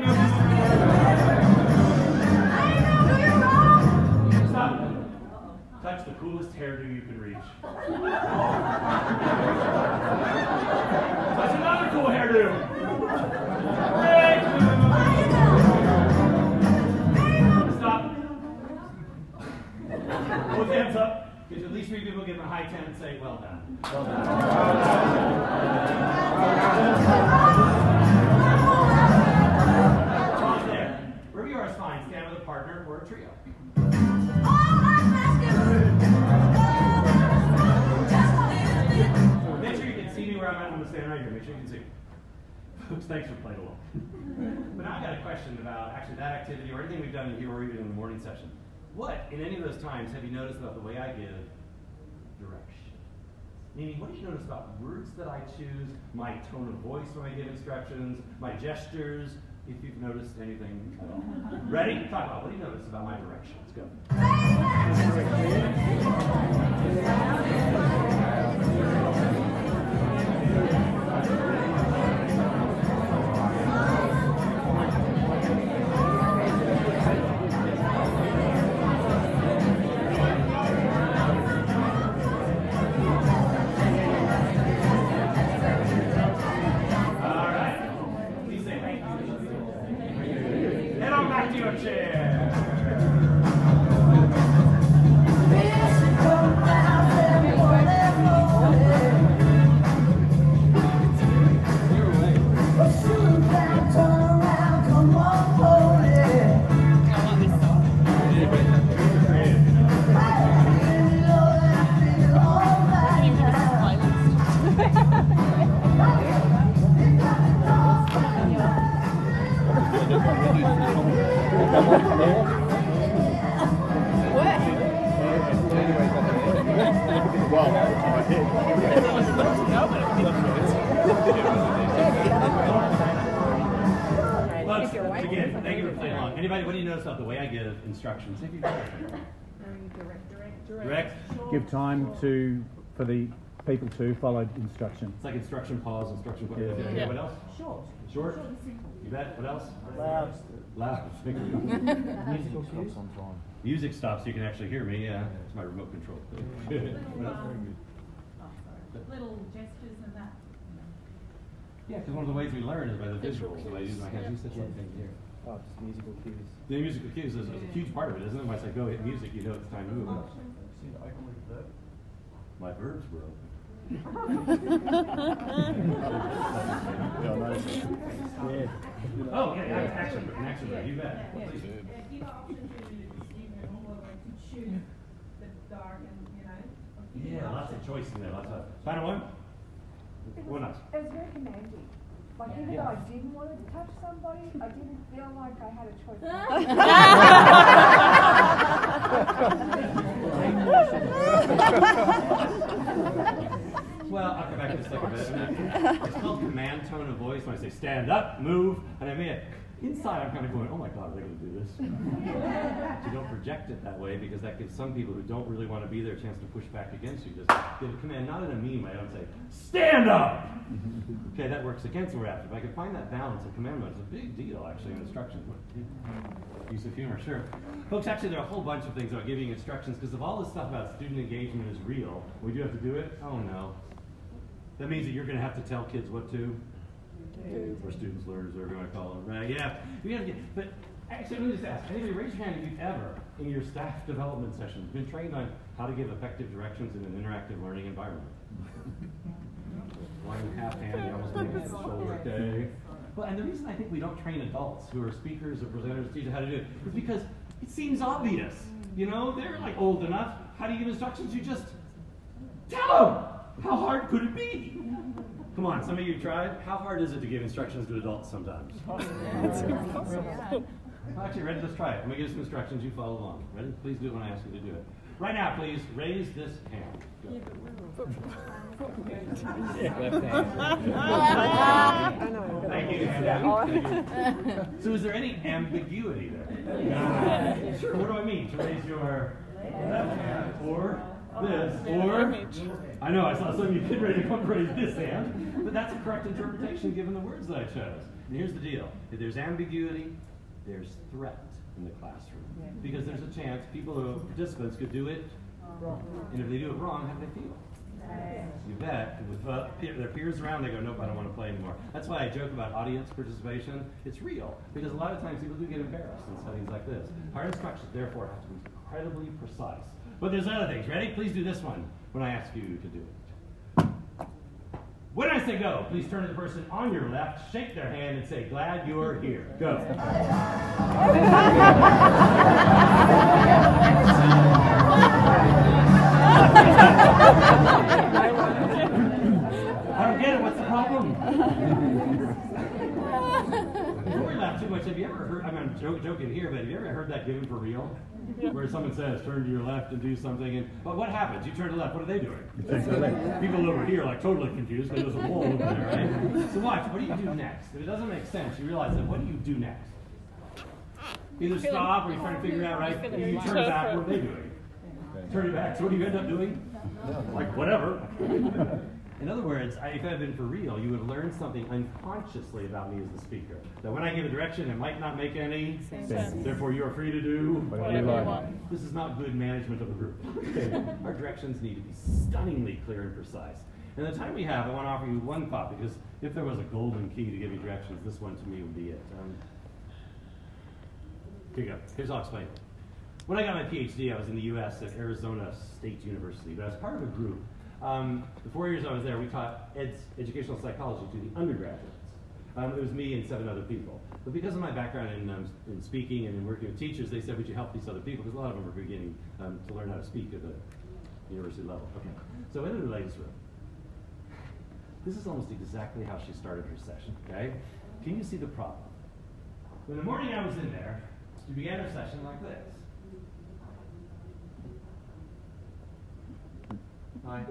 Stop. Touch the coolest hairdo you can reach. Touch another cool hairdo. Stop. Both hands up. Because at least three people give them a high ten and say, well done. Well done. Pause there. Wherever you are is fine. Stand with a partner or a trio. Make sure you can see me where I'm at. I'm going to stand right here. Make sure you can see me. Folks, thanks for playing along. But now I've got a question about actually that activity or anything we've done in here or even in the morning session. What, in any of those times, have you noticed about the way I give direction? Meaning, what do you notice about words that I choose, my tone of voice when I give instructions, my gestures, if you've noticed anything at all? Ready? Talk about, what do you notice about my direction? Let's go. Chair. Folks, again, thank you for playing along. Anybody, what do you notice about the way I give instructions? If you Direct, direct, direct. direct, Give time to for the people to follow instruction. it's like instruction pause, instruction. Yeah. Okay, Yeah. What else? Short. Short. You bet. What else? Loud. Loud. Thank you. Musical cues. Music stops so you can actually hear me. Yeah, it's my remote control. Good. What else? Little gestures and that. Yeah, because one of the ways we learn is by the visuals. The way I use my hands. You said something here. Oh, just musical cues. The musical cues is, is a huge part of it, isn't it? When I say go hit music, you know it's time to move. My verbs were open. Oh, yeah, yeah, action, an action verb, you bet. Please. Give option to, you know, to choose the dark and, you know. Yeah, lots of choice in there, lots of. Final one? One else. It was very commanding. Like, even though I didn't want to touch somebody, I didn't feel like I had a choice. Well, I'll come back to this in a bit. It's called command tone of voice. When I say stand up, move, and I mean it. Inside, I'm kind of going, oh my God, are they going to do this? But you don't project it that way because that gives some people who don't really want to be there a chance to push back against you. Just give a command, not in a mean way. I don't say, stand up! Okay, that works against what we're after. If I can find that balance of command mode, it's a big deal, actually, in instructions. Use of humor, sure. Folks, actually, there are a whole bunch of things about giving instructions because if all this stuff about student engagement is real, we do have to do it? Oh no. That means that you're going to have to tell kids what to or students, learners, whatever you want to call them, right? Yeah. You have to get, but actually, let me just ask, anybody raise your hand if you've ever, in your staff development sessions, been trained on how to give effective directions in an interactive learning environment? One half hand, you almost make it to the shoulder, okay? Well, and the reason I think we don't train adults who are speakers or presenters, teachers, how to do it, is because it seems obvious. You know, they're like old enough. How do you give instructions? You just tell them. How hard could it be? Come on, some of you tried. How hard is it to give instructions to adults sometimes? Well, actually, ready? Let's try it. I'm going to give some instructions. You follow along. Ready? Please do it when I ask you to do it. Right now, please, raise this hand. Go. Thank you. Thank you. So is there any ambiguity there? Sure, what do I mean? To raise your left hand, or this, or, I know, I saw some of you getting ready to come raise this hand, but that's a correct interpretation given the words that I chose. And here's the deal. If there's ambiguity, there's threat in the classroom. Because there's a chance people who participants could do it wrong. And if they do it wrong, how do they feel? You bet. With uh, their peers around, they go, nope, I don't want to play anymore. That's why I joke about audience participation. It's real. Because a lot of times people do get embarrassed in settings like this. Our instructions, therefore, have to be incredibly precise. But there's other things. Ready? Please do this one when I ask you to do it. When I say go, please turn to the person on your left, shake their hand, and say, glad you're here. Go. I don't get it. What's the problem? Before we laugh too much, have you ever heard, I mean, I'm joke, joking here, but have you ever heard that given for real? Where someone says, turn to your left and do something, and but what happens? You turn to the left, what are they doing? People over here are like totally confused because there's a wall over there, right? So watch, what do you do next? If it doesn't make sense, you realize that, what do you do next? Either stop or you're trying to figure out, right? If you turn back, what are they doing? Turn it back. So what do you end up doing? Like, whatever. In other words, I, if I had been for real, you would have learned something unconsciously about me as the speaker. That when I give a direction, it might not make any sense. Therefore, you are free to do whatever you want. This is not good management of the group. Okay. Our directions need to be stunningly clear and precise. And the time we have, I want to offer you one thought, because if there was a golden key to give you directions, this one to me would be it. Um, here you go. Here's how I'll explain it. When I got my PhD, I was in the U S at Arizona State University, but I was part of a group. Um, the four years I was there, we taught ed educational psychology to the undergraduates. Um, it was me and seven other people. But because of my background in, um, in speaking and in working with teachers, they said, would you help these other people? Because a lot of them were beginning um, to learn how to speak at the university level. Okay. So in the ladies' room, this is almost exactly how she started her session, okay? Can you see the problem? When the morning I was in there, she began her session like this. Hi.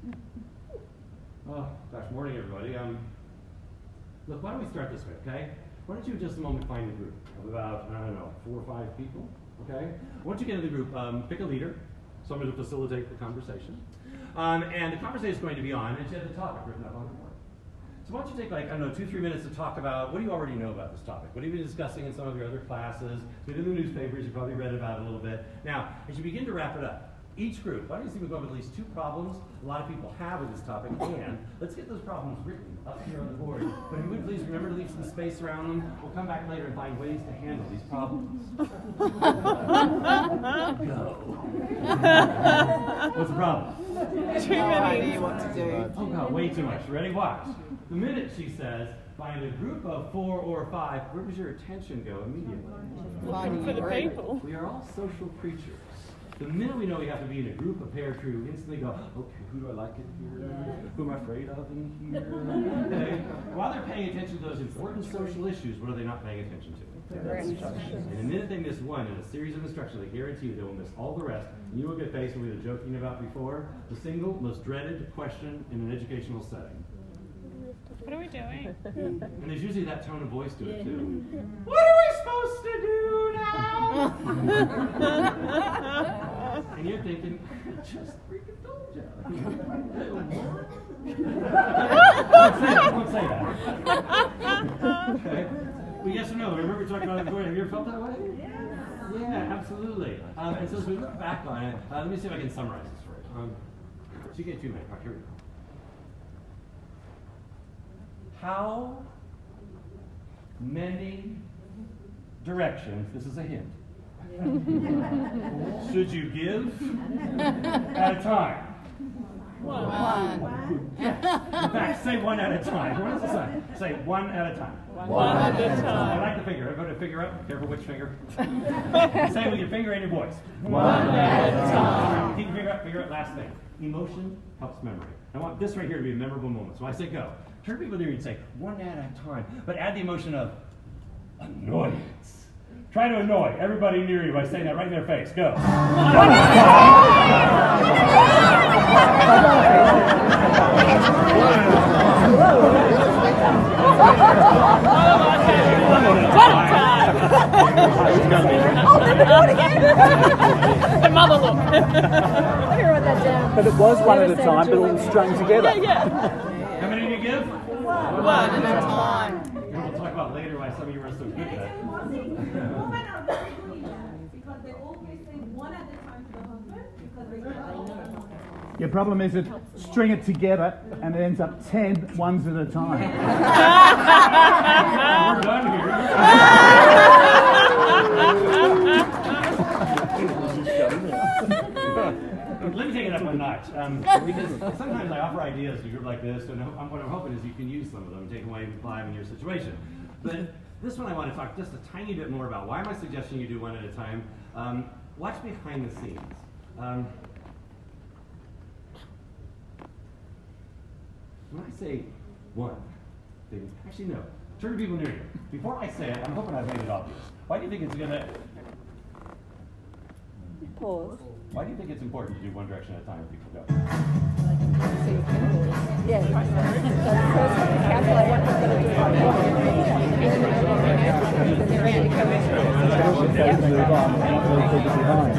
Oh, gosh, morning, everybody. Um, look, why don't we start this way, okay? Why don't you just a moment find a group of about, I don't know, four or five people, okay? Once you get in the group, um, pick a leader, someone to facilitate the conversation. Um, and the conversation is going to be on, and you have the topic written up on the board. So why don't you take, like, I don't know, two, three minutes to talk about, what do you already know about this topic? What have you been discussing in some of your other classes? It's been in the newspapers, you probably read about it a little bit. Now, as you begin to wrap it up, each group, why don't you see we go over at least two problems a lot of people have with this topic, and let's get those problems written up here on the board. But if you would please remember to leave some space around them. We'll come back later and find ways to handle these problems. Go. What's the problem? Too many. idea what to do. Oh God, way too much. Ready? Watch. The minute she says, find a group of four or five, where does your attention go immediately? Finding For the people. We are all social creatures. The minute we know we have to be in a group, a pair, true, we instantly go, okay, who do I like in here? Who am I afraid of in here? Okay. While they're paying attention to those important social issues, what are they not paying attention to? And the minute they miss one in a series of instructions, I guarantee you they will miss all the rest. And you will get faced with what we were joking about before, the single most dreaded question in an educational setting. What are we doing? And there's usually that tone of voice to it too. What are we supposed to do now? And you're thinking, I just freaking told you. Don't say that. Don't say that. Okay. Well, yes or no? Remember we talked about it before. Have you ever felt that way? Yeah. Yeah, absolutely. Um, and so as we look back on it, uh, let me see if I can summarize this for you. Um, so you get two minutes. All right, here we go. How many directions, this is a hint, should you give at a time? One. In fact, say one at a time. What does it say? Say one at a time. One, one at a time. I like the finger. Everybody finger up. Careful which finger. Say it with your finger and your voice. One at a time. Keep your finger up, finger up. Last thing. Emotion helps memory. I want this right here to be a memorable moment. So I say go. Turn to people near you and say, one at a time. But add the emotion of annoyance. Try to annoy everybody near you by saying that right in their face. Go. The mother look. I wrote that down. But it was one at a time, but all strung together. Yeah, yeah. How many do you give? One at a time. And we'll talk about later why some of you are so good at that. Women are very good in that because they always say one at a time to the husband because they know. Your problem is that string it together and it ends up ten ones at a time. We're done here. Let me take it up a notch, um, because sometimes I offer ideas to a group like this, and I'm, what I'm hoping is you can use some of them and take them away and apply them in your situation. But this one I want to talk just a tiny bit more about. Why am I suggesting you do one at a time? Um, watch behind the scenes. Um, when I say one, thing, actually no, turn to people near you. Before I say it, I'm hoping I've made it obvious. Why do you think it's going to... Pause. Why do you think it's important to do one direction at a time when people go? Yeah. So first calculate what we're going to do. Move on, not leave people behind.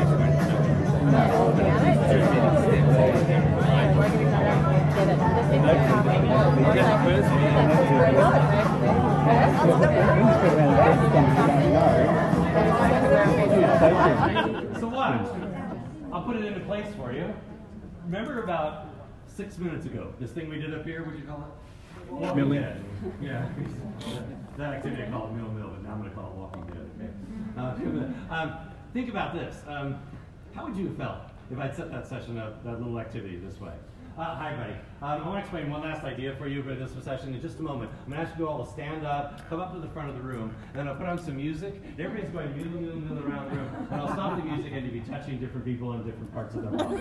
So watch. I'll put it into place for you. Remember about six minutes ago, this thing we did up here, what'd you call it? Walking Milling. Dead. Yeah. That activity I call it mill mill, but now I'm going to call it Walking Dead. Okay. Uh, um, think about this. Um, how would you have felt if I'd set that session up, that little activity this way? Uh, hi, buddy. Um, I want to explain one last idea for you for this session in just a moment. I'm going to ask you all to stand up, come up to the front of the room, and then I'll put on some music. Everybody's going middle, middle, middle around the room, and I'll stop the music and you'll be touching different people in different parts of their body.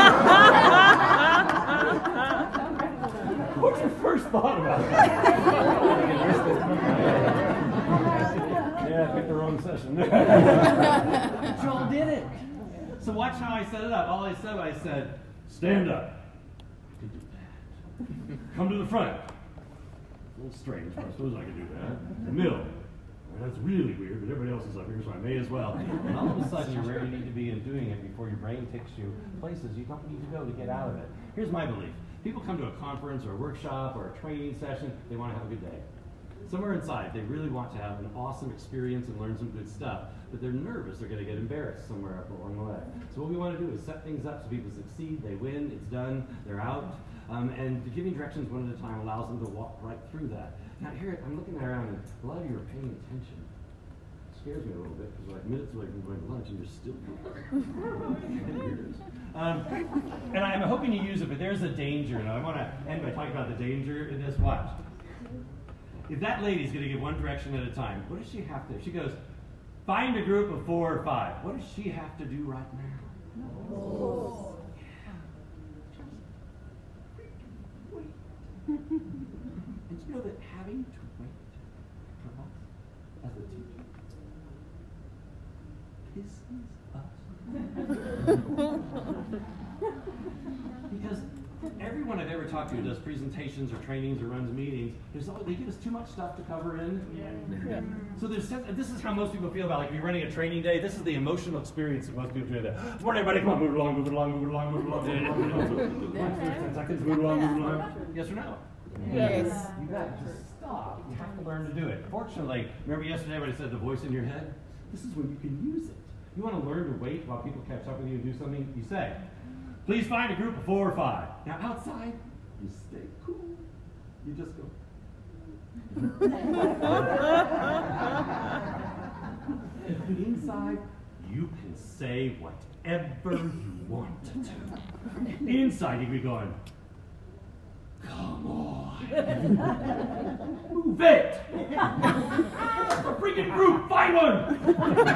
What's your first thought about that? Yeah, I picked the wrong session. Joel did it. So watch how I set it up. All I said, I said, stand up. come to the front. A little strange, but I suppose I could do that. The middle. And that's really weird, but everybody else is up here, so I may as well. And all of a sudden, you're where you need to be and doing it before your brain takes you places you don't need to go to get out of it. Here's my belief. People come to a conference or a workshop or a training session, they want to have a good day. Somewhere inside, they really want to have an awesome experience and learn some good stuff, but they're nervous they're going to get embarrassed somewhere up along the way. So what we want to do is set things up so people succeed, they win, it's done, they're out. Um, and giving directions one at a time allows them to walk right through that. Now here, I'm looking around and a lot of you are paying attention. It scares me a little bit because we're like minutes away from going to lunch and you're still here. um, and I'm hoping you use it, but there's a danger. Now I want to end by talking about the danger in this. Watch. If that lady's going to give one direction at a time, what does she have to do? She goes, find a group of four or five. What does she have to do right now? Oh. And you know that having to wait for us as a teacher pisses us. Because everyone I've ever talked to who does presentations or trainings or runs meetings, there's always, they give us too much stuff to cover in. Yeah. So there's, this is how most people feel about like if you're running a training day. This is the emotional experience that most people do. That. Come on, everybody, come on, move along, move along, move along, move along, move along, move along. Move along. ten seconds, move along, move along. Yes or no? Yes. You got to stop. You have to learn to do it. Fortunately, remember yesterday when I said the voice in your head? This is when you can use it. You want to learn to wait while people catch up with you and do something? You say, please find a group of four or five. Now outside, you stay cool. You just go. Inside, you can say whatever you want to. Inside, you can be going, come on. Move it. A freaking group, find one.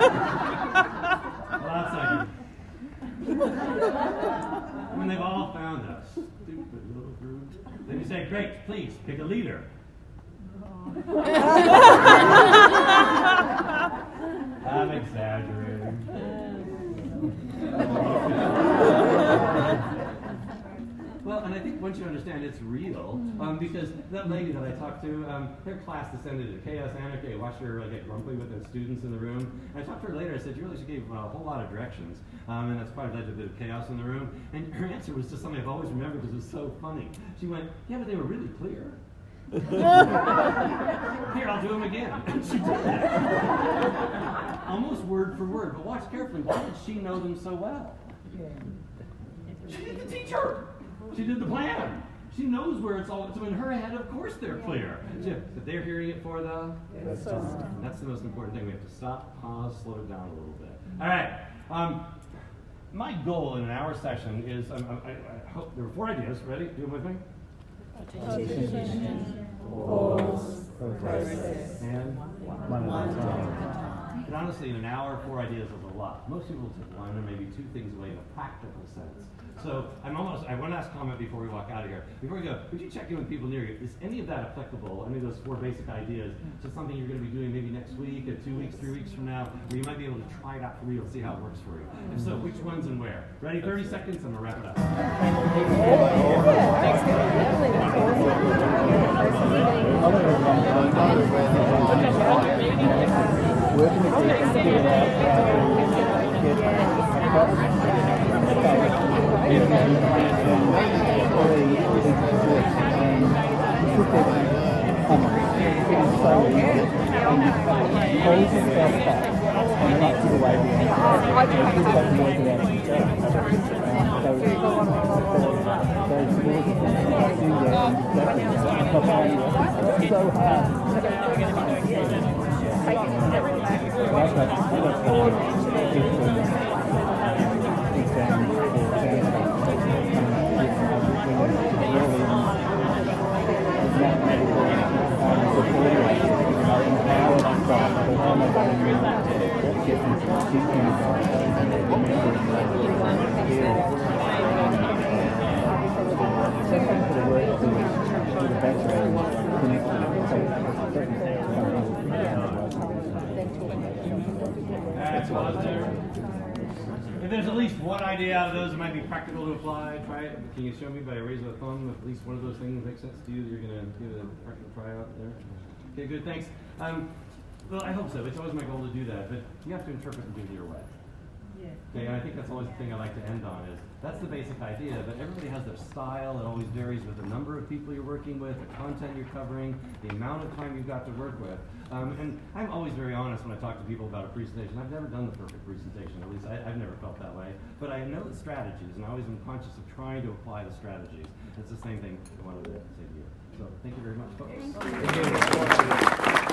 Well, outside, you when they've all found us, stupid little group, then you say, great, please, pick a leader. I'm exaggerating. Well, and I think once you understand it's real, um, because that lady that I talked to, um, her class descended into chaos, anarchy. I watched her uh, get grumpy with the students in the room. And I talked to her later. I said, you really, she gave uh, a whole lot of directions. Um, and that's probably led to a bit of chaos in the room. And her answer was just something I've always remembered because it was so funny. She went, yeah, but they were really clear. Here, I'll do them again. And she did that. Almost word for word. But watch carefully. Why did she know them so well? She did the teacher. She did the plan. She knows where it's all. So in her head, of course, they're clear. She, but they're hearing it for the. That's, that's the most important thing. We have to stop, pause, slow it down a little bit. All right. Um, my goal in an hour session is. Um, I, I hope there were four ideas. Ready? Do them with me. Attention. Pause. Process. And one at a time. And honestly, in an hour, four ideas is a lot. Most people will take one or maybe two things away in a practical sense. So I'm almost, I have one last comment before we walk out of here. Before we go, would you check in with people near you? Is any of that applicable, any of those four basic ideas, to something you're going to be doing maybe next week, or two weeks, three weeks from now, where you might be able to try it out for real, see how it works for you? If so, which ones and where? Ready? thirty seconds, I'm going to wrap it up. That's positive. there's at least one idea out of those that might be practical to apply, try it. Can you show me by a raise of a thumb if at least one of those things makes sense to you that you're going to give it a practical try out there? Okay, good, thanks. Um, well, I hope so. It's always my goal to do that, but you have to interpret and do it your way. Yeah. Okay, and I think that's always the thing I like to end on is that's the basic idea, but everybody has their style. It always varies with the number of people you're working with, the content you're covering, the amount of time you've got to work with. Um, and I'm always very honest when I talk to people about a presentation. I've never done the perfect presentation, at least I, I've never felt that way. But I know the strategies, and I always am conscious of trying to apply the strategies. It's the same thing I wanted to say to you. So thank you very much, folks. Thank you.